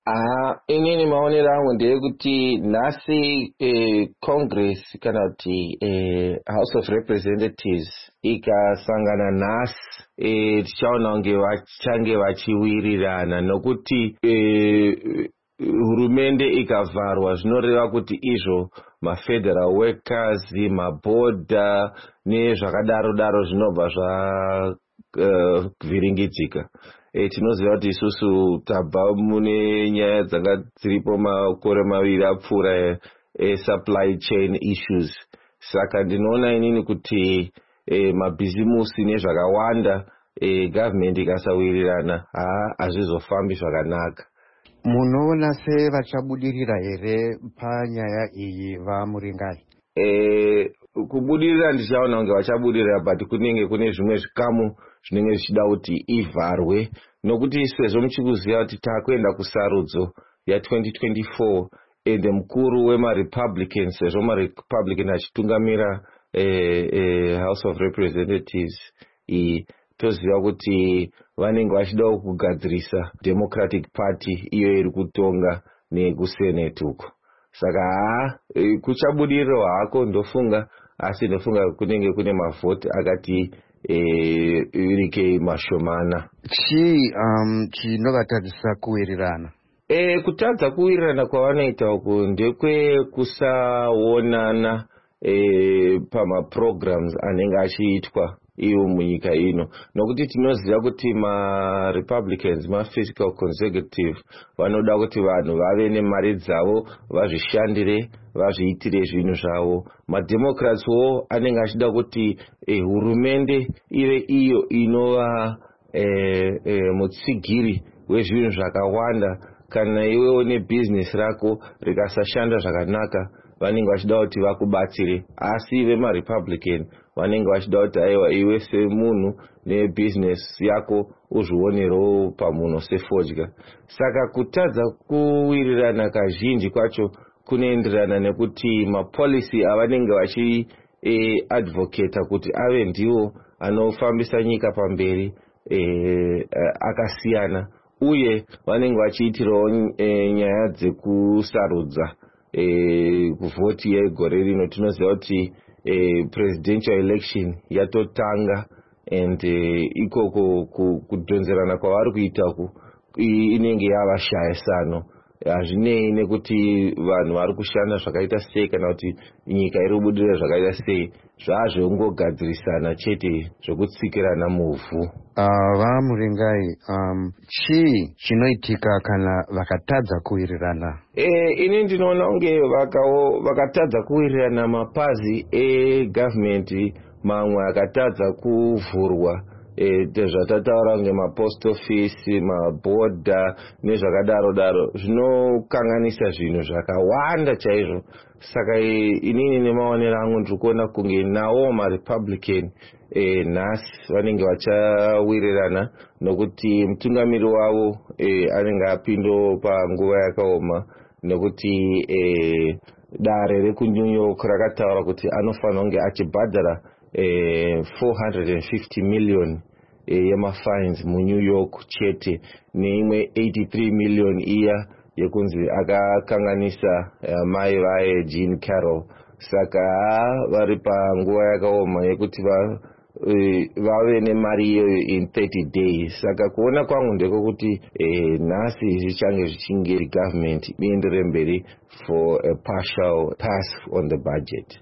Inini maonero angu ndeyekuti nhasi Congress kana kuti House of Representatives ikasangana nhasi tichaona kunge vachange vachiwirirana nokuti hurumende ikavharwa zvinoreva kuti izvo mafederal workers, mabhodha nezvakadaro daro zvinobva zvavhiringidzika. Tinoziva kuti isusu tabva mune nyaya dzanga dziripo makore maviri apfuura supply chain issues. Saka ndinoona inini kuti mabhizimusi nezvakawanda government ikasawirirana hazvizofambi zvakanaka. Munoona sevachabudirira here panyaya iyi vaMuringai? Kubudirira ndichaona kunge vachabudirira, but kunenge kune zvimwe zvikamu zvinenge zvichida kuti ivharwe, nokuti sezvo muchikuziva kuti taakuenda kusarudzo ya2024 ende mukuru wemaRepublicans, sezvo maRepublican achitungamira House of Representatives toziva kuti vanenge vachida kugadzirisa Democratic Party iyo iri kutonga nekuSenate uko. Saka kuchabudiriro hako ndofunga, asi ndofunga kunenge kune mavhoti akati virike mashomana. Chii chinovatadzisa kuwirirana? Kutadza kuwirirana kwavanoita uku ndekwe kusaonana pamaprograms anenge achiitwa iyo munyika ino, nokuti tinoziva kuti maRepublicans, mafiscal conservative, vanoda kuti vanhu vave nemari dzavo, vazvishandire, vazviitire zvinhu zvavo. MaDemocrats wo anenge achida kuti hurumende ive iyo inova mutsigiri wezvinhu zvakawanda. Kana iwewo nebhizinesi rako rikasashanda zvakanaka, vanenge vachida kuti vakubatsire. Asi vemaRepublican vanenge vachida kuti aiwa iwe semunhu nebhizinesi yako uzvionerewo pamunhu sefodya. Saka kutadza kuwirirana kazhinji kwacho kunoenderana nekuti mapolicy avanenge vachiadvocata kuti ave ndiwo anofambisa nyika pamberi akasiyana, uye vanenge vachiitirawo nyaya dzekusarudza kuvhoti yegore rino. Tinoziva kuti presidential election yatotanga, and ikoko kudhonzerana kwavari kuita inenge yava shayisano. Hazvinei nekuti vanhu vari kushanda zvakaita sei kana kuti nyika iri kubudirira zvakaita sei, zvazvongogadzirisana chete zvokutsikirana muvhu. VaMuringai, chii chinoitika kana vakatadza kuwirirana? Ini ndinoona kunge vakatadza kuwirirana mapazi egovernment mamwe akatadza kuvhurwa, zvatataura kunge mapost office, mabhodha nezvakadaro daro, zvinokanganisa zvinhu zvakawanda chaizvo. Saka inini nemaonero angu ndiri kuona kunge nawo maRepublican nhasi vanenge vachawirirana, nokuti mutungamiri wavo anenge apindo panguva yakaoma, nokuti dare rekuNew York rakataura kuti anofanira kunge achibhadhara 450 million yemafines muNew York chete, neimwe 83 million iya yekunzi akakanganisa mai vaye Jean Carroll. Saka vari panguva yakaoma yekuti vave nemari iyoyo in 30 days. Saka kuona kwangu ndekuti nhasi zvichange zvichinge government ienderere mberi for a partial pass on the budget.